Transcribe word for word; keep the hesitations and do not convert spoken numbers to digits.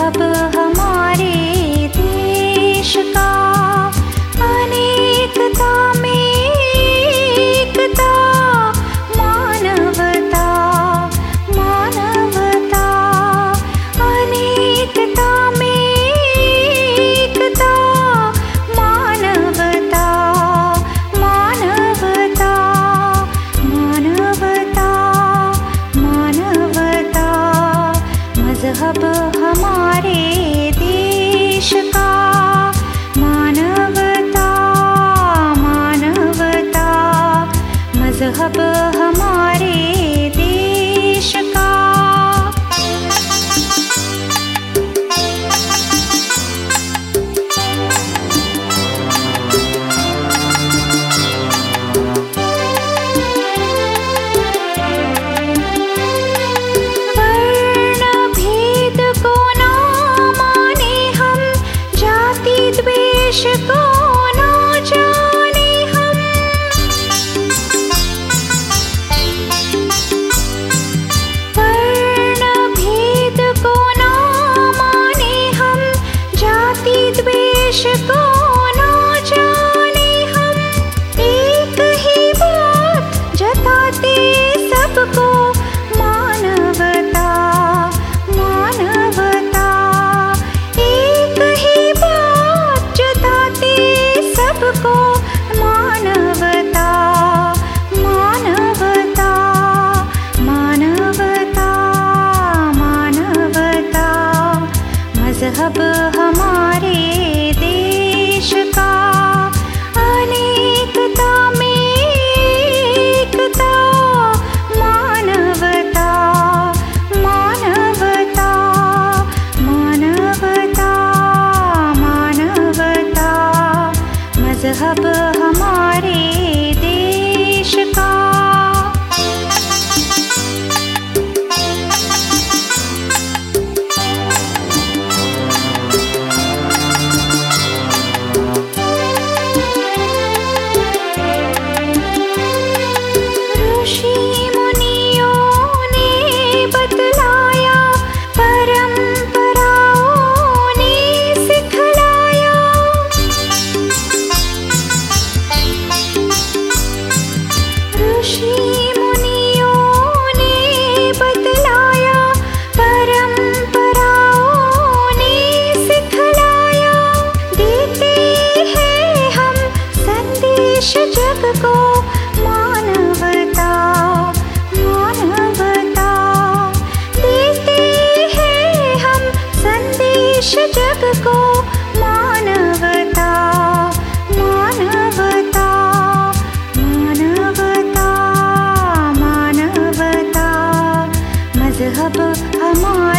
मजहब हमारे देश का अनेकता में एकता, मानवता मानवता अनेकता में एकता, मानवता मानवता मानवता मानवता मजहब हमारे देश का मानवता मानवता मजहब हमारे देश का। द्वेष को ना जाने हम, वर्ण भेद को ना माने हम, जाति द्वेष को ना जाने हम, एक ही बात जताते सबको, मानवता मानवता एक ही सबको, मानवता मानवता मानवता मानवता मजहब हमारे देश का अनेकता में एकता, मानवता मानवता मानवता मानवता मजहब हमारे देश का। ऋषि मुनियों ने बतलाया, परंपराओं ने सिखलाया, ऋषि मुनियों ने बतलाया, परंपराओं ने सिखलाया, देते हैं हम संदेश जग को, मानवता मानवता देते हैं हम संदेश जग को, मानवता मानवता मानवता मानवता मजहब हमारा